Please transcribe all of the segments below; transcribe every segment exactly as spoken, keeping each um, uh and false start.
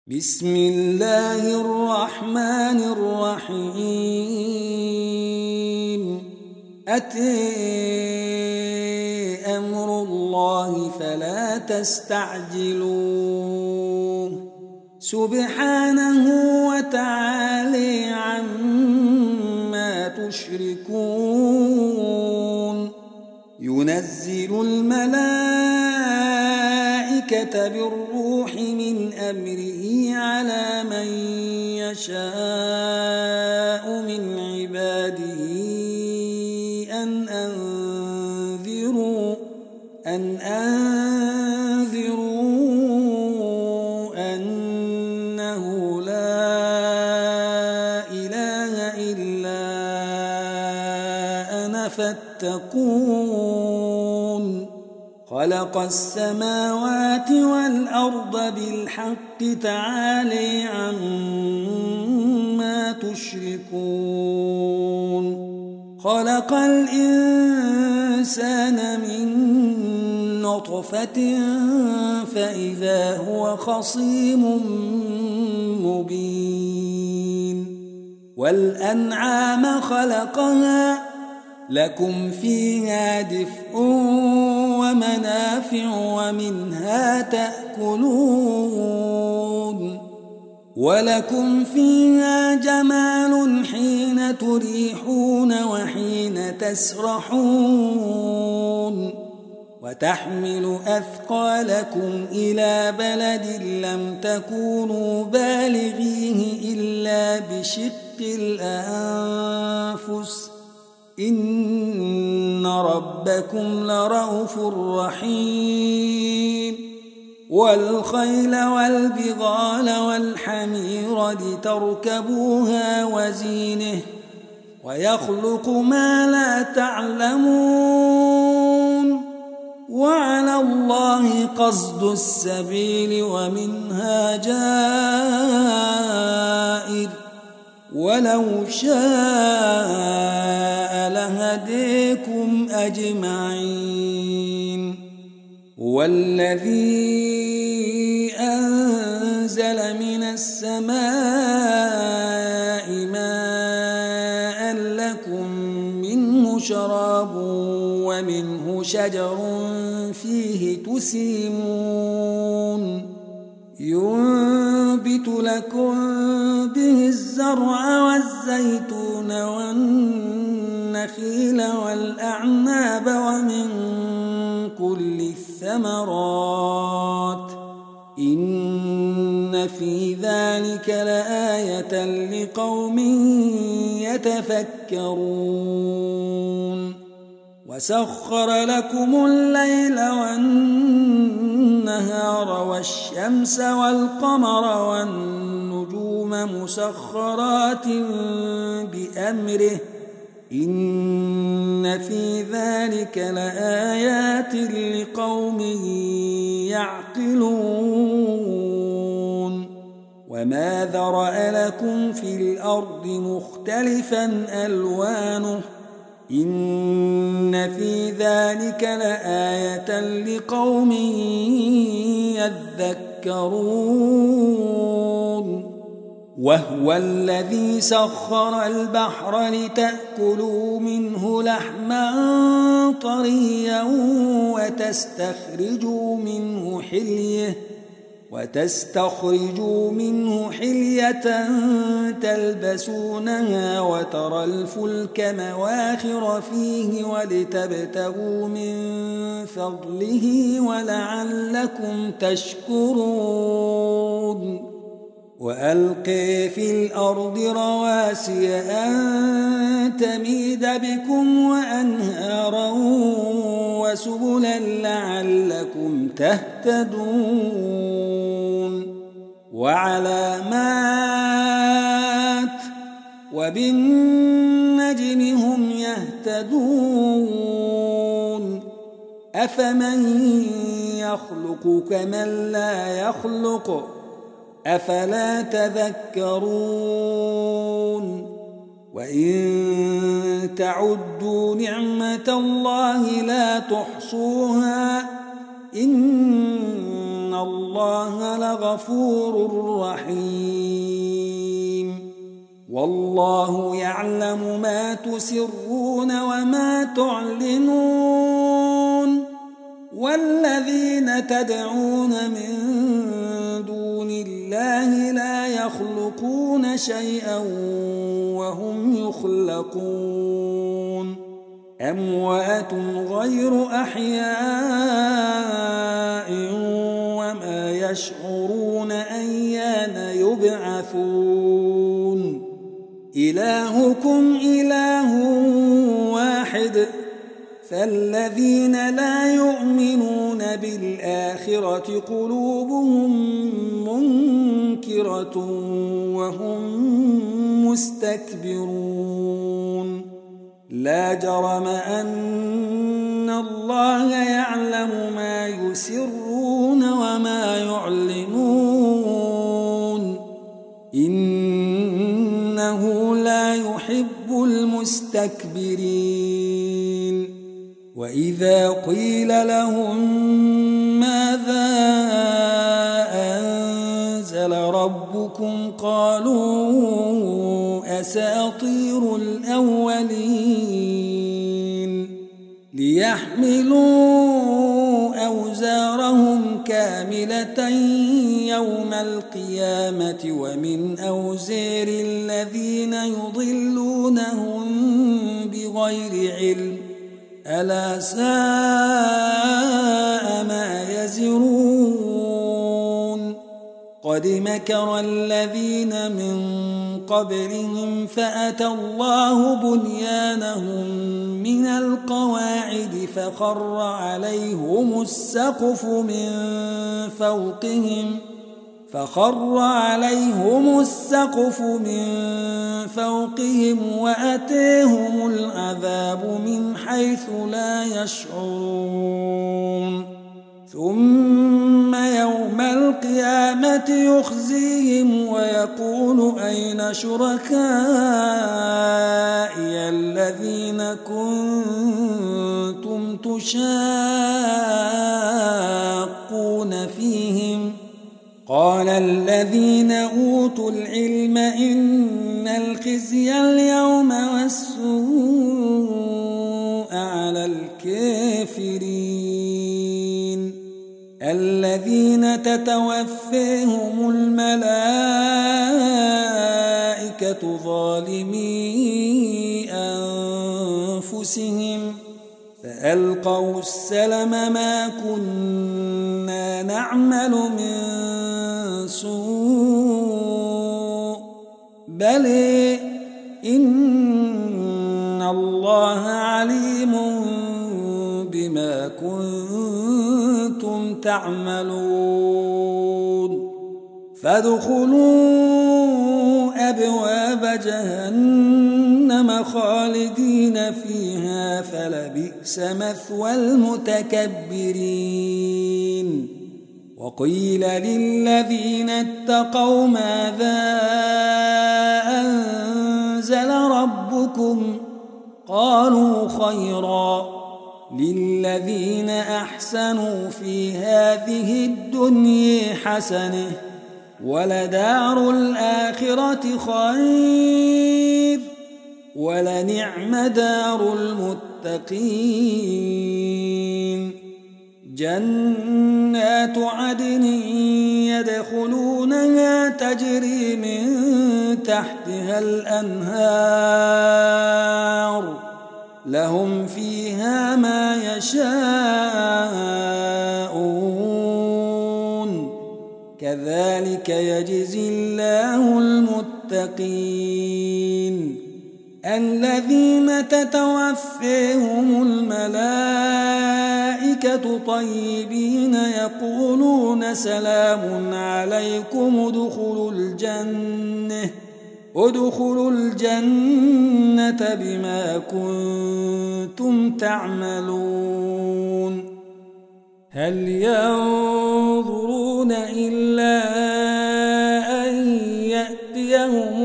بسم الله الرحمن الرحيم أتى أمر الله فلا تستعجلوه سبحانه وتعالى عما تشركون ينزل الملائكة بالروح من أمره على من يشاء من عباده أن أنذروا أن أنذروا أنه لا إله إلا أنا فاتقون خلق السماوات والأرض بالحق تعالى عما تشركون خلق الإنسان من نطفة فإذا هو خصيم مبين والأنعام خلقها لكم فيها دفء ومنافع ومنها تأكلون ولكم فيها جمال حين تريحون وحين تسرحون وتحمل أثقالكم إلى بلد لم تكونوا بالغيه إلا بشق الأنفس إن ربكم لرؤوف رحيم والخيل والبغال والحمير لتركبوها وزينه ويخلق ما لا تعلمون وعلى الله قصد السبيل ومنها جائر ولو شاء لهديكم أجمعين هو الذي أنزل من السماء ماء لكم منه شراب ومنه شجر فيه تسيمون ينبت لكم به الزرع والزيتون والنخيل والأعناب ومن كل الثمرات إن في ذلك لآية لقوم يتفكرون وسخر لكم الليل والنهار والشمس والقمر والنجوم مسخرات بأمره إن في ذلك لآيات لقوم يعقلون وما ذرأ لكم في الأرض مختلفا ألوانه إن في ذلك لآية لقوم يذكرون وهو الذي سخر البحر لتأكلوا منه لحما طريا وتستخرجوا منه حليه وتستخرجوا منه حلية تلبسونها وترى الفلك مواخر فيه ولتبتغوا من فضله ولعلكم تشكرون وألقي في الأرض رواسي أن تميد بكم وأنهارا وسبلا لعلكم تهتدون وعلامات وبالنجم هم يهتدون أفمن يخلق كمن لا يخلق أفلا تذكرون وإن تعدوا نعمة الله لا تحصوها إن الله لغفور رحيم والله يعلم ما تسرون وما تعلنون والذين تدعون من دون الله لا يخلقون شيئا وهم يخلقون أموات غير أحياء وما يشعرون أيان يبعثون إلهكم إله واحد فالذين لا يؤمنون بالآخرة قلوبهم منكرة وهم مستكبرون لا جرم أن الله يعلم ما يسرون وما يعلنون إنه لا يحب المستكبرين وإذا قيل لهم ماذا أنزل ربكم قالوا أساطير الأولين ليحملوا أوزارهم كاملة يوم القيامة ومن أوزار الذين يضلونهم بغير علم ألا ساء ما يزرون قد مكر الذين من قبلهم فأتى الله بنيانهم من القواعد فخر عليهم السقف من فوقهم فخر عليهم السقف من فوقهم وأتيهم العذاب من حيث لا يشعرون ثم يوم القيامة يخزيهم ويقول أين شركائي الذين كنتم تشاقون فيهم قال الذين أوتوا العلم إن الخزي اليوم والسوء على الكافرين الذين تتوفيهم الملائكة ظالمي أنفسهم فألقوا السلم ما كنا نعمل من سوء بل إن الله عليم بما كنتم تعملون فادخلوا أبواب جهنم خالدين فيها فلبئس مثوى المتكبرين وقيل للذين اتقوا ماذا أنزل ربكم قالوا خيرا للذين أحسنوا في هذه الدنيا حسنة ولدار الآخرة خير ولنعم دار المتقين جنات عدن يدخلونها تجري من تحتها الأنهار لهم فيها ما يشاءون كذلك يجزي الله المتقين الذين تتوفيهم الملائكة طيبين يقولون سلام عليكم ادخلوا الجنة ادخلوا الجنة بما كنتم تعملون هل ينظرون إلا أن يأتيهم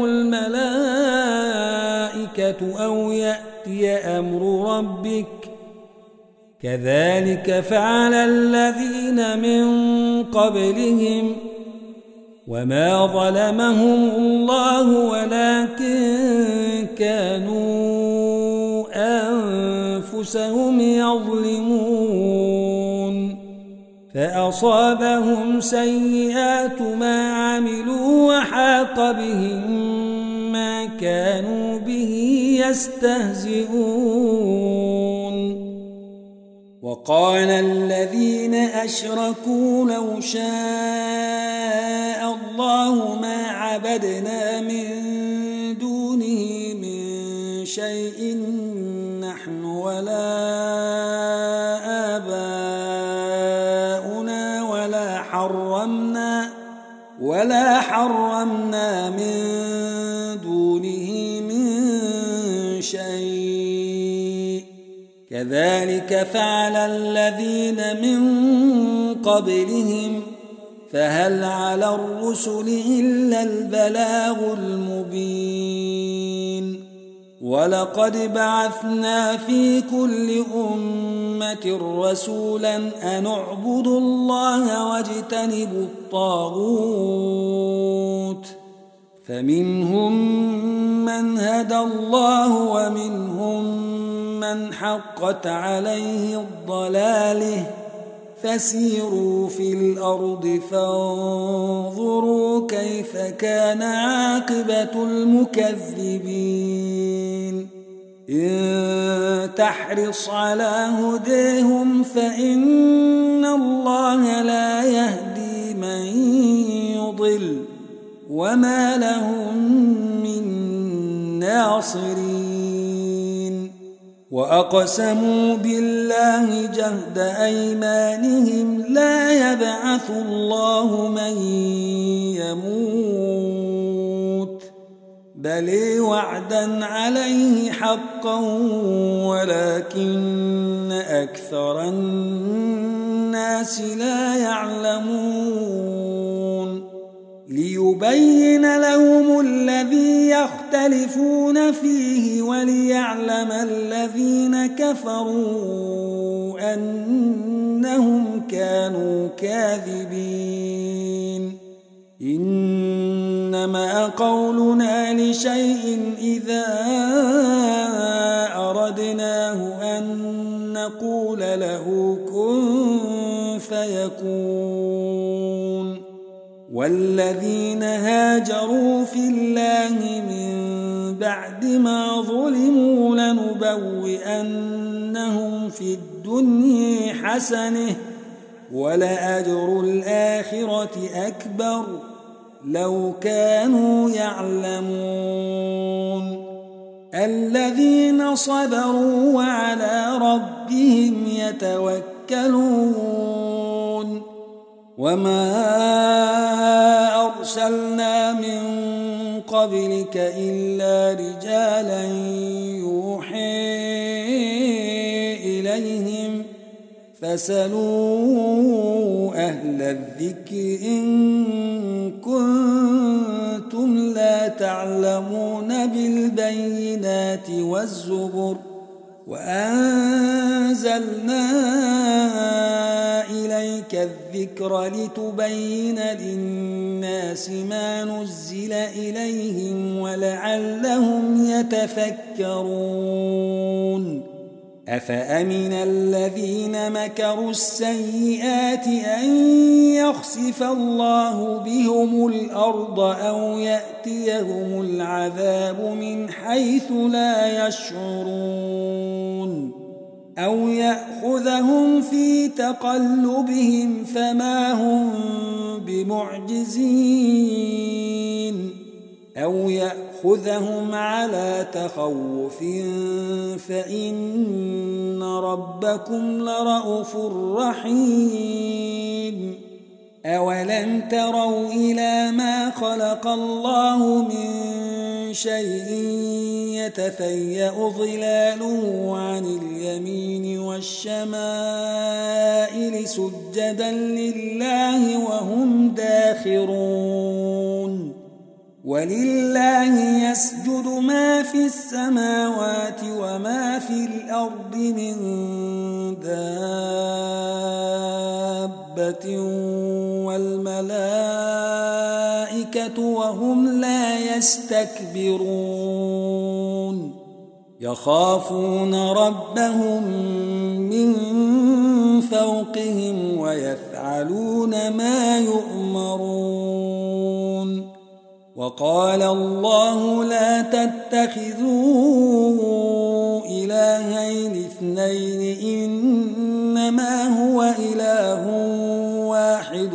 الملائكة أو يأتي أمر ربك كذلك فعل الذين من قبلهم وما ظلمهم الله ولكن كانوا أنفسهم يظلمون فأصابهم سيئات ما عملوا وحاق بهم ما كانوا به يستهزئون وقال الذين أشركوا لو شاء الله ما عبدنا من دونه من شيء نحن ولا آباؤنا ولا حرمنا ولا حرمنا من دونه من شيء كذلك فعل الذين من قبلهم فهل على الرسل إلا البلاغ المبين ولقد بعثنا في كل أمة رسولا أن اعبدوا الله واجتنبوا الطاغوت فمنهم من هدى الله ومنهم من حقت عليه الضلاله فسيروا في الأرض فانظروا كيف كان عاقبة المكذبين إن تحرص على هديهم فإن الله لا يهدي من يضل وما لهم من ناصرين وأقسموا بالله جهد أيمانهم لا يبعث الله من يموت بل وعدا عليه حقا ولكن أكثر الناس لا يعلمون ليبين لهم الذي يختلفون فيه وليعلم الذين كفروا أنهم كانوا كاذبين إنما قولنا لشيء إذا أردناه أن نقول له كن فيكون والذين هاجروا في الله من بعد ما ظلموا لنبوئنهم في الدنيا حسنة ولأجر الآخرة أكبر لو كانوا يعلمون الذين صبروا وعلى ربهم يتوكلون وما أرسلنا من قبلك إلا رجالا يوحي إليهم فاسألوا أهل الذكر إن كنتم لا تعلمون بالبينات والزبر وأنزلنا إليك الذكر لتبين للناس ما نزل إليهم ولعلهم يتفكرون أفأمن الذين مكروا السيئات أن يخسف الله بهم الأرض أو يأتيهم العذاب من حيث لا يشعرون أو يأخذهم في تقلبهم فما هم بمعجزين أو يأخذهم على تخوف فإن ربكم لرءوف رحيم أولم تروا إلى ما خلق الله من شيء يتفيأ ظلاله عن اليمين والشمائل سجدا لله وهم داخرون ولله يسجد ما في السماوات وما في الأرض من دابة دابة والملائكة وهم لا يستكبرون يخافون ربهم من فوقهم ويفعلون ما يؤمرون وقال الله لا تتخذوا إلهين اثنين إنما هو إله واحد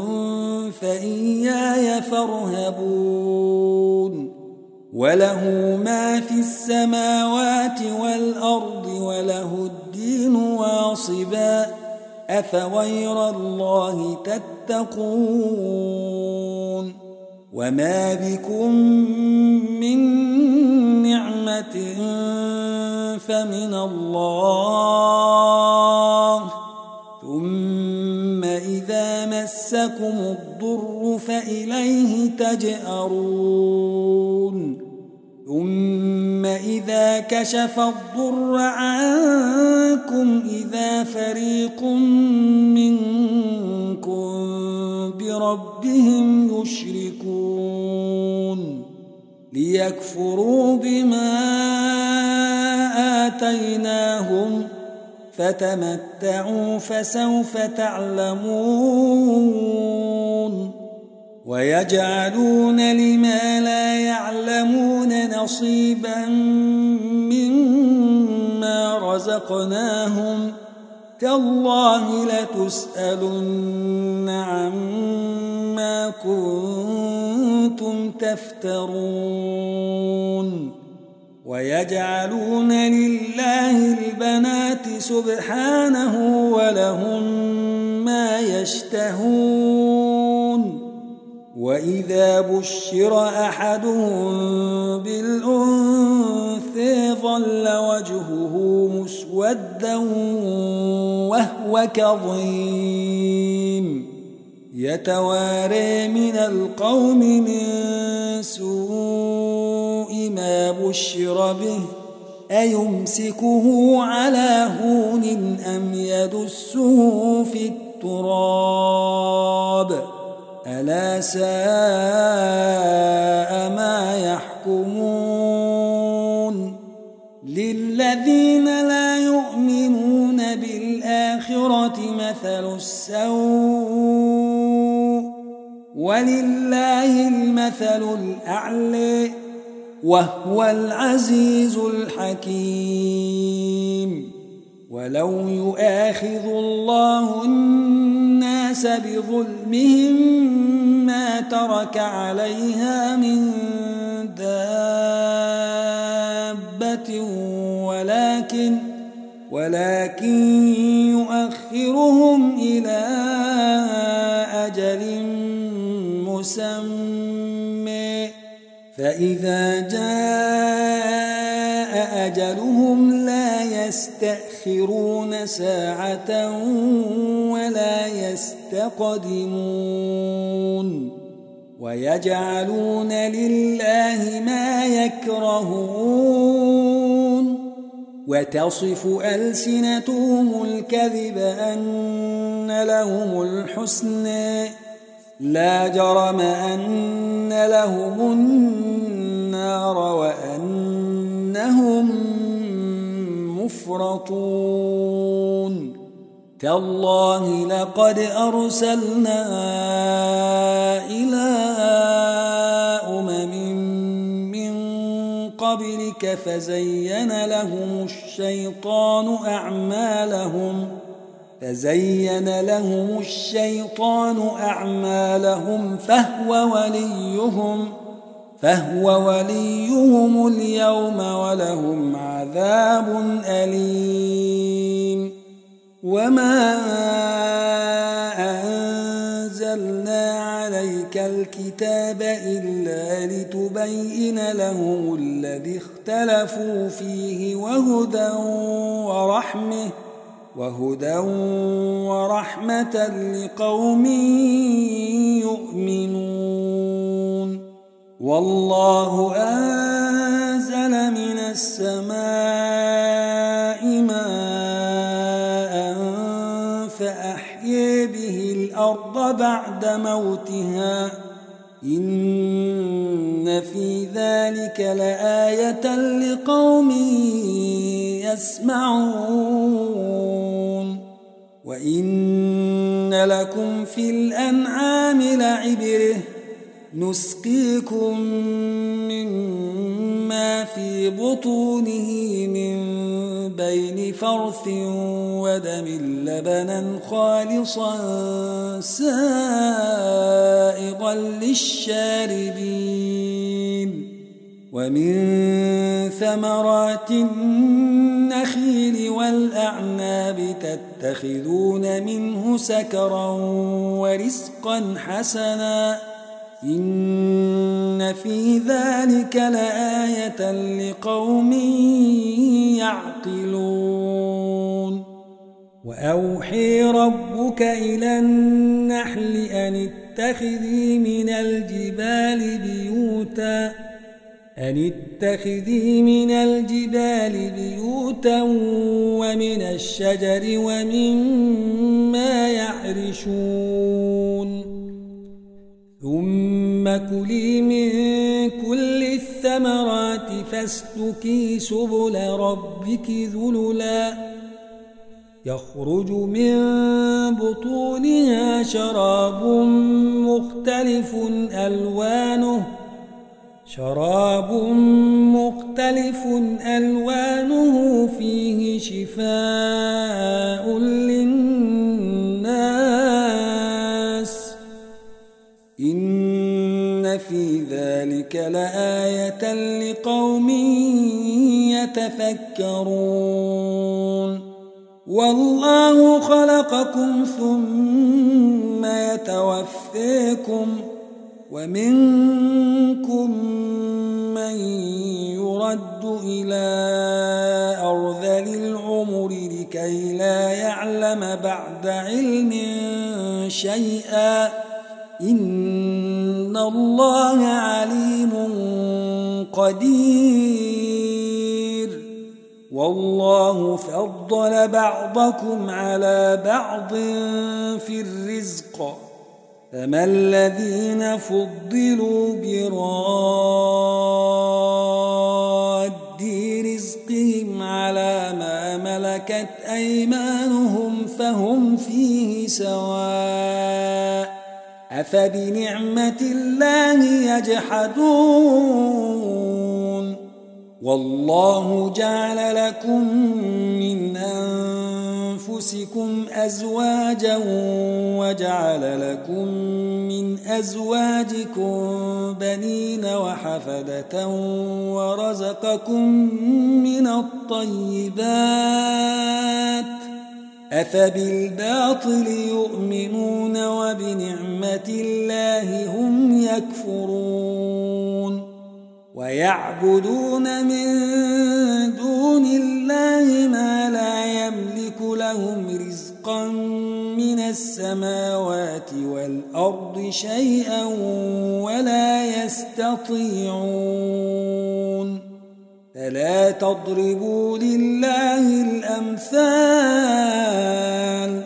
فإياي فارهبون وله ما في السماوات والأرض وله الدين واصبا أفغير الله تتقون وما بكم من نعمة فمن الله ثم إذا مسكم الضر فإليه تجأرون ثم إذا كشف الضر عنكم إذا فريق منكم بربهم يشركون ليكفروا بما آتيناهم فتمتعوا فسوف تعلمون ويجعلون لما لا يعلمون نصيبا مما رزقناهم تالله لتسألن عما كنتم تفترون ويجعلون لله البنات سبحانه ولهم ما يشتهون وإذا بشر أحدهم بالأنثى ظل وجهه مسودا وهو كظيم يتوارى من القوم من سوء ما بشر به أيمسكه على هون أم يدسه في التراب ألا ساء ما يحكمون للذين لا يؤمنون بالآخرة مثل السوء ولله المثل الأعلى وهو العزيز الحكيم ولو يؤاخذ الله الناس بظلمهم ما ترك عليها من دابة ولكن ولكن يؤخرهم إلى أجل مسمى فإذا جاء أجلهم لا يستأخرون ساعة ولا يستقدمون ويجعلون لله ما يكرهون وتصف ألسنتهم الكذب أن لهم الحسنى لا جرم أن لهم النار وأنهم مفرطون تالله لقد أرسلنا إلى أمم من قبلك فزين لهم الشيطان أعمالهم فزين لهم الشيطان أعمالهم فهو وليهم فهو وليهم اليوم ولهم عذاب أليم وما أنزلنا عليك الكتاب إلا لتبين لهم الذي اختلفوا فيه وهدى ورحمة وهدى ورحمة لقوم يؤمنون والله أنزل من السماء ماء الأرض بعد موتها إن في ذلك لآية لقوم يسمعون وإن لكم في الأنعام لعبرة نسقيكم مما في بطونه من بين فرث ودم لبنا خالصا سائغا للشاربين ومن ثمرات النخيل والأعناب تتخذون منه سكرا ورزقا حسنا إن في ذلك لآية لقوم يعقلون وأوحي ربك إلى النحل أن اتخذي من الجبال بيوتا أن اتخذي من الجبال بيوتا ومن الشجر ومما يعرشون ثم كلي من كل الثمرات فاسلكي سبل ربك ذللا يخرج من بطونها شراب مختلف ألوانه شراب مختلف ألوانه فيه شفاء للناس إن في ذلك لآية لقوم يتفكرون والله خلقكم ثم يتوفيكم ومنكم من يرد إلى أرذل العمر لكي لا يعلم بعد علم شيئا إن الله عليم قدير والله فضل بعضكم على بعض في الرزق فما الذين فضلوا براد رزقهم على ما ملكت أيمانهم فهم فيه سواء أفبنعمة الله يجحدون والله جعل لكم من أنفسكم أزواجا وجعل لكم من أزواجكم بنين وحفدة ورزقكم من الطيبات أفبالباطل يؤمنون وبنعمة الله هم يكفرون ويعبدون من دون الله ما لا يملك لهم رزقا من السماوات والأرض شيئا ولا يستطيعون فلا تضربوا لله الأمثال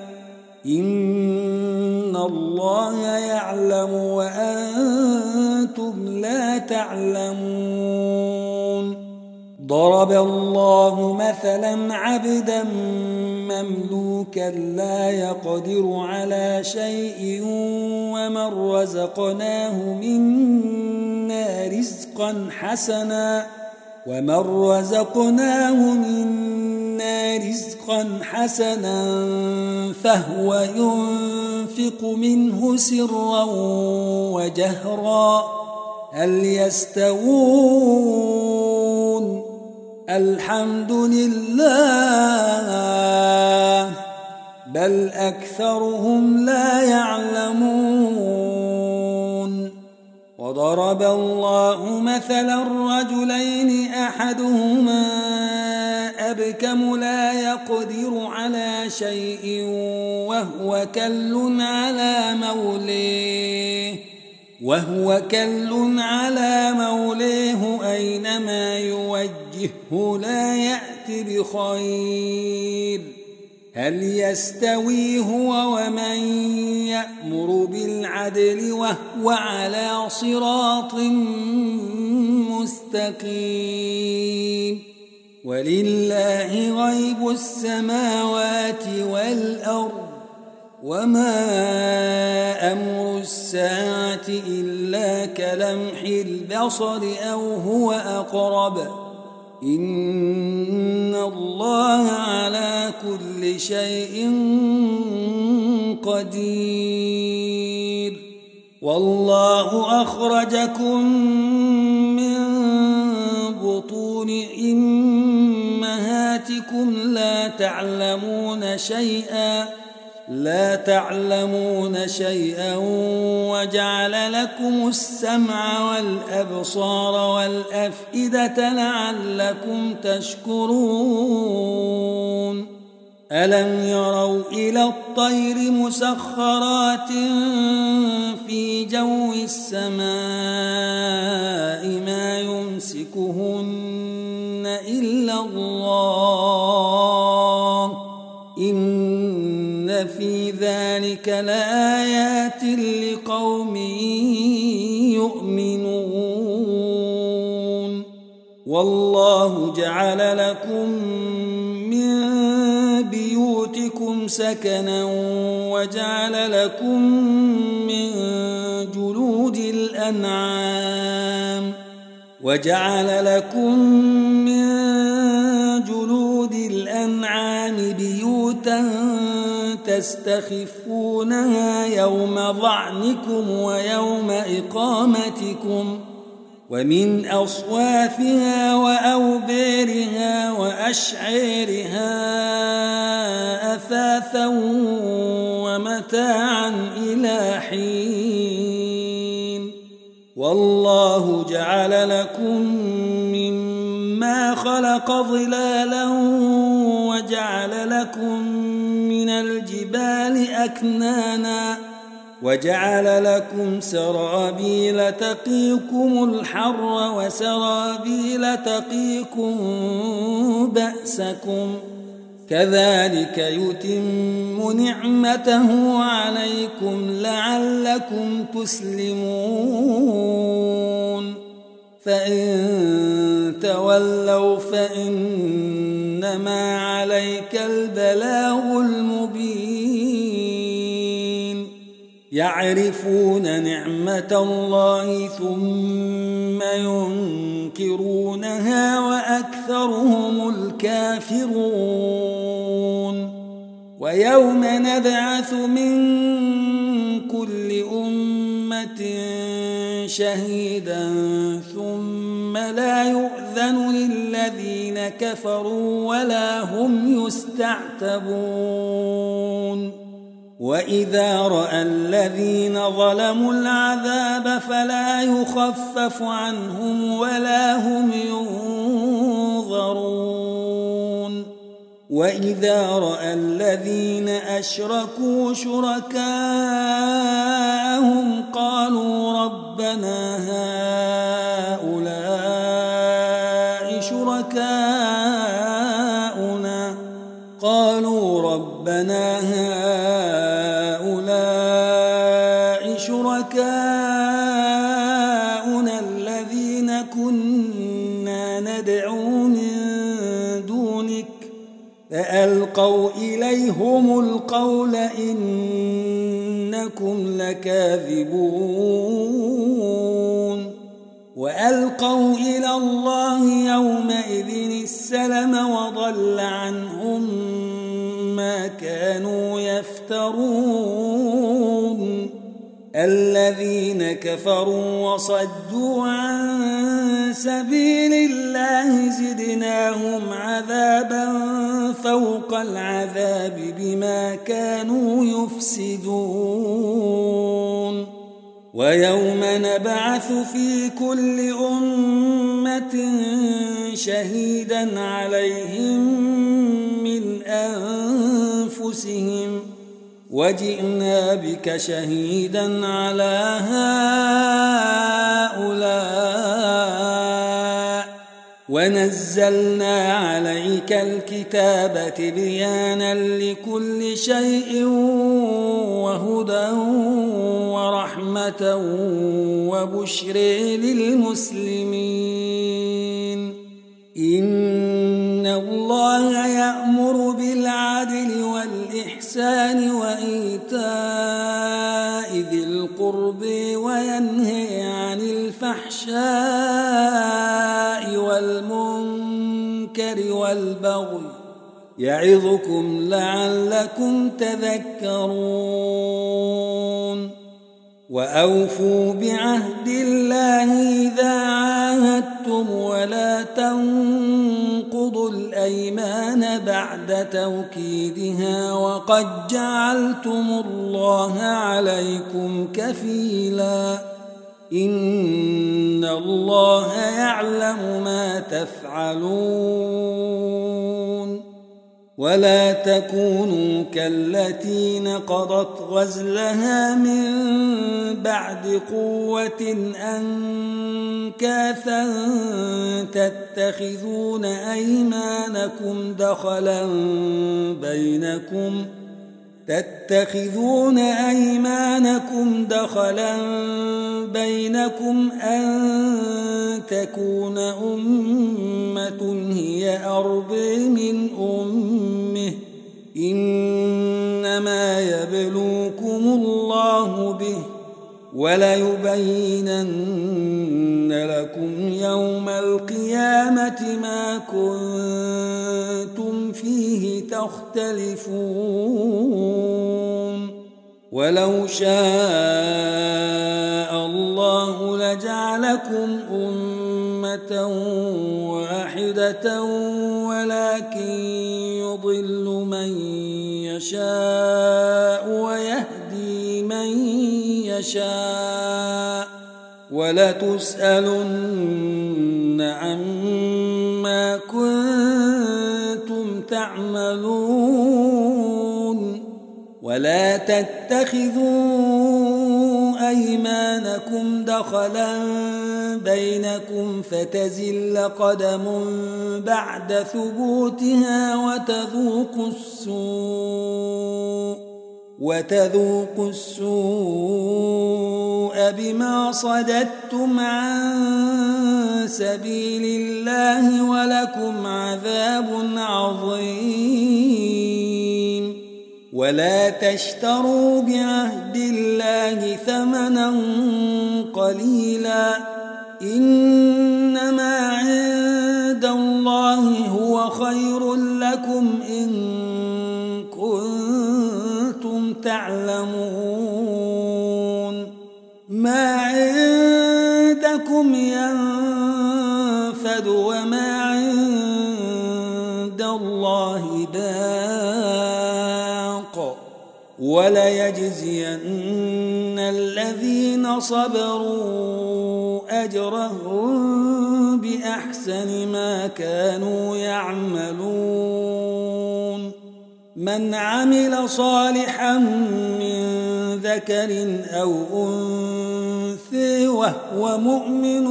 إن الله يعلم وأنتم لا تعلمون ضرب الله مثلا عبدا مملوكا لا يقدر على شيء ومن رزقناه منا رزقا حسنا ومن رزقناه منا رزقا حسنا فهو ينفق منه سرا وجهرا هل يستوون الحمد لله بل أكثرهم لا يعلمون وضرب الله مثلا رجلين أحدهما أبكم لا يقدر على شيء وهو كل على موليه وهو كل على موليه أينما يوجهه لا يأتي بخير هل يستوي هو ومن يأمر بالعدل وهو على صراط مستقيم ولله غيب السماوات والأرض وما أمر الساعة إلا كلمح البصر أو هو أقرب إن الله على كل شيء قدير والله أخرجكم من بطون أمهاتكم لا تعلمون شيئا لا تعلمون شيئا وجعل لكم السمع والأبصار والأفئدة لعلكم تشكرون ألم يروا إلى الطير مسخرات في جو السماء ما يمسكهن إلا الله إن في ذلك لآيات لقوم يؤمنون والله جعل لكم من بيوتكم سكنا وجعل لكم من جلود الأنعام وجعل لكم من جلود الأنعام بيوتا تستخفونها يوم ظعنكم ويوم إقامتكم ومن أصوافها وأوبارها وأشعارها أثاثا ومتاعا إلى حين والله جعل لكم مما خلق ظلالا وجعل لكم من الجبال أكنانا وجعل لكم سرابيل تقيكم الحر وسرابيل تقيكم بأسكم كذلك يتم نعمته عليكم لعلكم تسلمون فإن تولوا فإنما عليك البلاغ المبين يعرفون نعمة الله ثم ينكرونها وأكثرهم الكافرون ويوم نبعث من كل أمة شهيدا ثم لا يؤذن للذين كفروا ولا هم يستعتبون وإذا رأى الذين ظلموا العذاب فلا يخفف عنهم ولا هم ينظرون وإذا رأى الذين أشركوا شركاءهم قالوا ربنا هؤلاء شركاؤنا قالوا ربنا هؤلاء شركاؤنا الذين كنا ندعو من دونك فألقوا إليهم القول إنكم لكاذبون وألقوا إلى الله يومئذ السلم وضل عنهم ما كانوا يفترون الذين كفروا وصدوا عن سبيل الله زدناهم عذابا فوق العذاب بما كانوا يفسدون ويوم نبعث في كل أمة شهيدا عليهم من أنفسهم وجئنا بك شهيدا على هؤلاء ونزلنا عليك الكتاب تبيانا لكل شيء وهدى ورحمة وبشر للمسلمين. إن الله يأمر بالعدل والإحسان وإيتاء ذي القرب وينهي عن الفحشاء والمنكر والبغي يعظكم لعلكم تذكرون. وأوفوا بعهد الله إذا عاهدتم ولا تنقضوا الأيمان بعد توكيدها وقد جعلتم الله عليكم كفيلا. إن الله يعلم ما تفعلون. ولا تكونوا كالتي نقضت غزلها من بعد قوة أنكاثا تتخذون أيمانكم دخلا بينكم تتخذون أيمانكم دخلا بينكم أن تكون أمة هي أربى من أمه إنما يبلوكم الله به وليبينن لكم يوم القيامة ما كنتم فيه تختلفون. ولو شاء الله لجعلكم أمة واحدة ولكن يضل من يشاء ويهدي من يشاء ولتسألن عما كنتم تعملون. ولا تتخذوا أيمانكم دخلا بينكم فتزل قدم بعد ثبوتها وتذوقوا السوء وتذوقوا السوء بما صددتم عن سبيل الله ولكم عذاب عظيم. ولا تشتروا بعهد الله ثمنا قليلا إنما عند الله هو خير لكم إن كنتم تعلمون. ما عندكم ينفد وما عند الله باق وليجزين الذين صبروا أجرهم بأحسن ما كانوا يعملون. من عمل صالحا من ذكر أو أنثى وهو مؤمن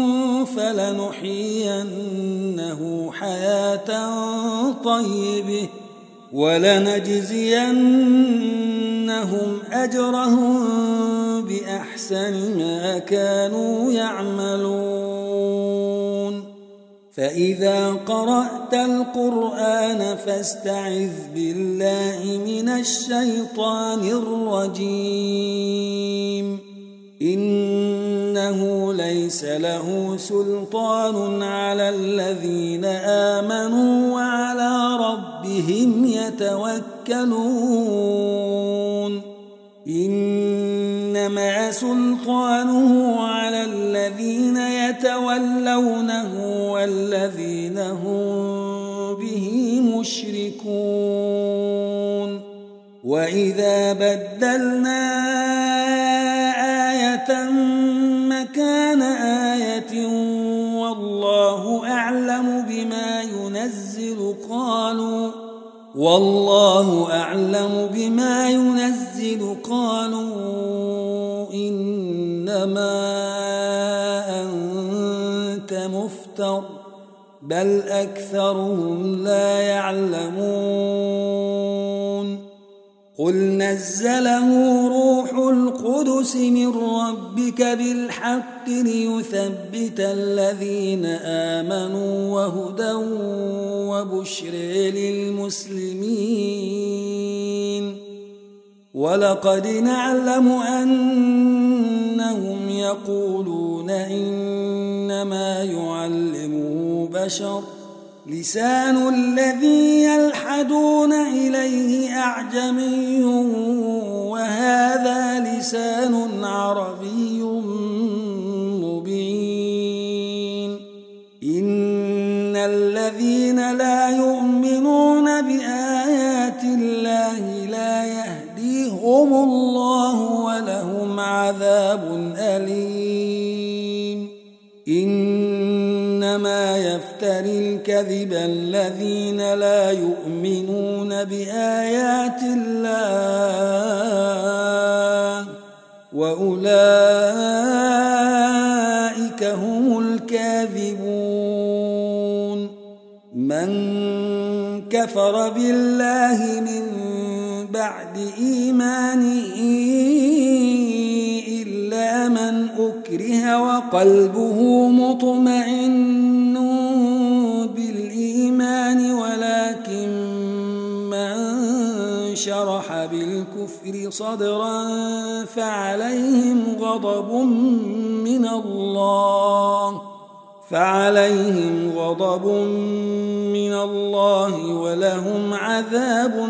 فلنحيينه حياة طيبة ولنجزينهم أجرهم بأحسن ما كانوا يعملون. فإذا قرأت القرآن فاستعذ بالله من الشيطان الرجيم. إنه ليس له سلطان على الذين آمنوا وعلى ربهم يتوكلون. إنما سلطانه على الذين يتولونه والذين هم به مشركون. وإذا بدلنا آية مكان آية والله أعلم بما ينزل قالوا والله أعلم بما ينزل قالوا إنما أنت مفتر بل أكثرهم لا يعلمون قل نزله روح القدس من ربك بالحق ليثبت الذين آمنوا وهدى وبشر للمسلمين ولقد نعلم أنهم يقولون إنما يعلمه بشر لسان الذي يلحدون إليه أعجمي وهذا لسان عربي مبين إن الذين لا يؤمنون بآيات الله لا يهديهم الله ولهم عذاب أليم إنما يفتري الكذب الذين لا يؤمنون بآيات الله وأولئك هم الكاذبون من كفر بالله من بعد إيمانه إلا من أكره وقلبه مطمئن بالإيمان ولكن من شرح بالكفر صدرا فعليهم غضب من الله فعليهم غضب من الله ولهم عذاب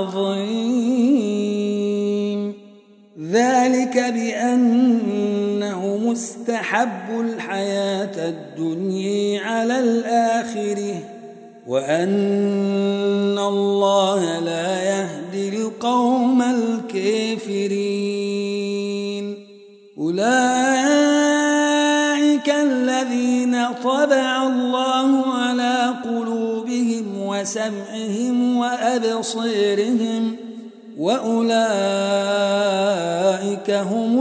عظيم ذلك بأنه مستحب الحياة الدنيا على الآخرة وأن الله لا يهدي القوم الكافرين أولئك الذين طبع الله على قلوبهم وسمعهم وأبصيرهم وأولئك هم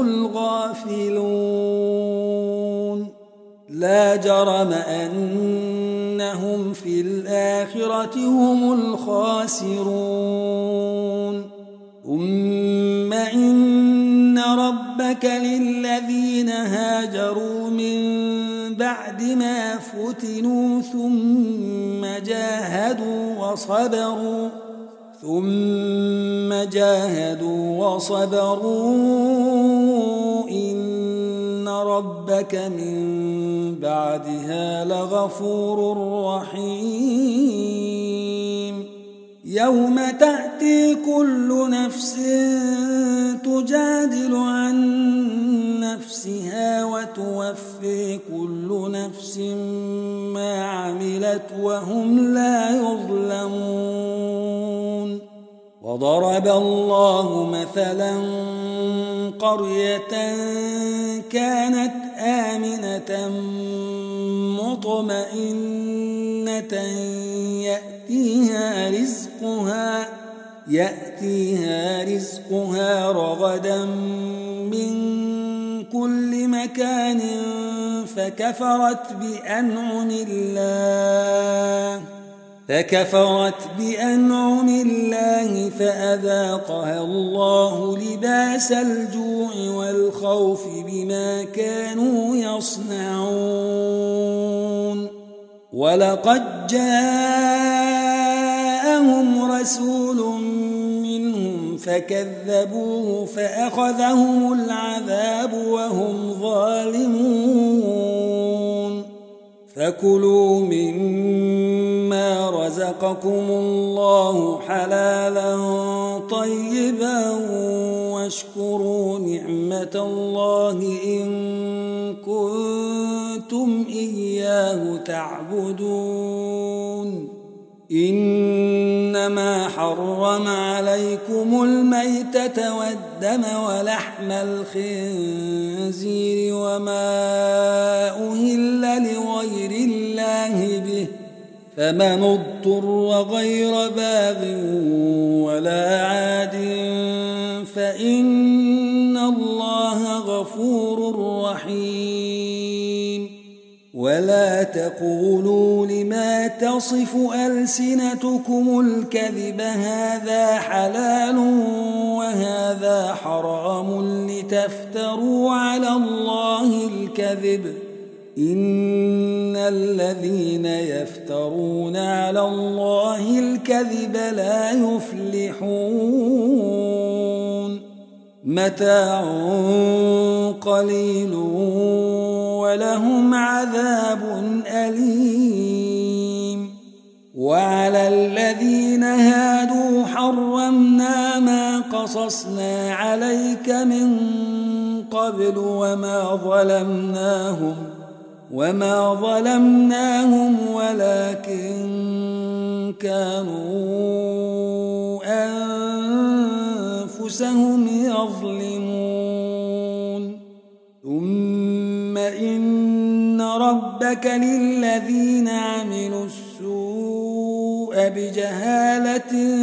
الغافلون لا جرم أنهم في الآخرة هم الخاسرون ثم إن ربك للذين هاجروا من بعد ما فتنوا ثم جاهدوا وصبروا ثم جاهدوا وصبروا إن ربك من بعدها لغفور رحيم يوم تأتي كل نفس تجادل عن نفسها وتوفي كل نفس ما عملت وهم لا يظلمون وضرب الله مثلا قرية كانت آمنة مطمئنة يأتيها رزقها يأتيها رزقها رغدا من كل مكان فكفرت بأنعم الله فكفرت بأنعم الله فأذاقها الله لباس الجوع والخوف بما كانوا يصنعون ولقد جاءهم رسول منهم فكذبوه فأخذهم العذاب وهم ظالمون فكلوا مما رزقكم الله حلالا طيبا واشكروا نعمة الله إن كنتم إياه تعبدون إنما حرم عليكم الميتة والدم ولحم الخنزير وما أهل لغير الله به فمن اضطر غير باغ ولا عاد فإن الله غفور رحيم ولا تقولوا لما تصف ألسنتكم الكذب هذا حلال وهذا حرام لتفتروا على الله الكذب إن الذين يفترون على الله الكذب لا يفلحون متاع قليل ولهم عذاب أليم وعلى الذين هادوا حرمنا ما قصصنا عليك من قبل وما ظلمناهم وما ظلمناهم ولكن كانوا أنفسهم يظلمون ثم إن ربك للذين عملوا السوء بجهالة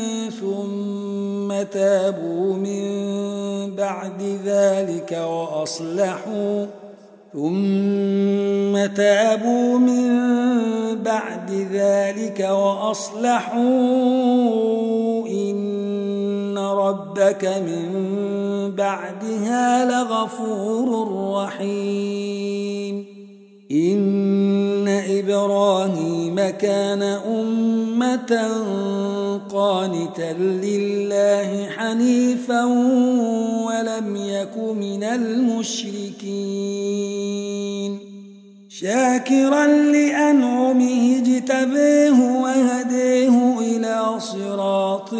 ثم تابوا من بعد ذلك وأصلحوا ثم تابوا من بعد ذلك وأصلحوا إن ربك من بعدها لغفور رحيم إن إبراهيم كان أمة قانتا لله حنيفا ولم يك من المشركين شاكرا لأنعمه اجتبيه وهديه إلى صراط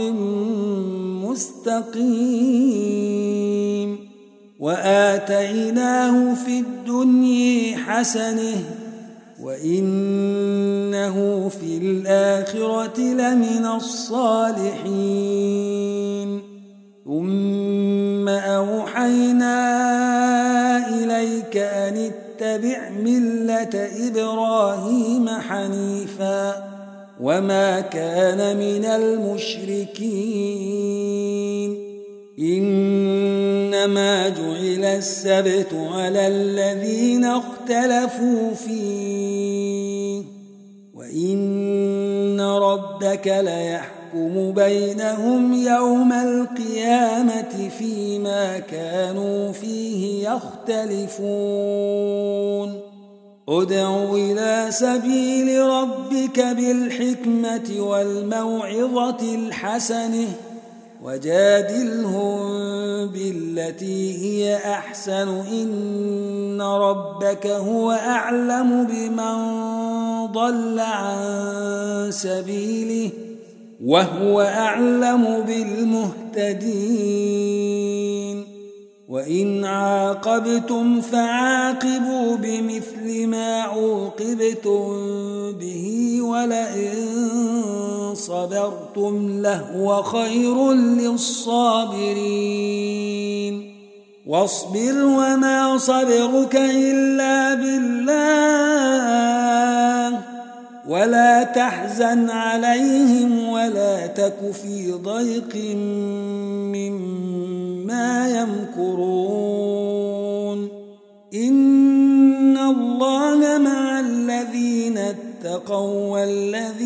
مستقيم وآتيناه في الدنيا حسنة وإنه في الآخرة لمن الصالحين ثم أوحينا إليك أن اتبع ملة إبراهيم حنيفا وما كان من المشركين إنما جعل السبت على الذين اختلفوا فيه وإن ربك ليحكم بينهم يوم القيامة فيما كانوا فيه يختلفون ادع إلى سبيل ربك بالحكمة والموعظة الحسنة وجادلهم بالتي هي أحسن إن ربك هو أعلم بمن ضل عن سبيله وهو أعلم بالمهتدين وإن عاقبتم فعاقبوا بمثل ما عوقبتم به ولئن صبرتم لهو خير للصابرين واصبر وما صبرك إلا بالله ولا تحزن عليهم ولا تك في ضيق مما يمكرون إن الله مع الذين اتقوا والذين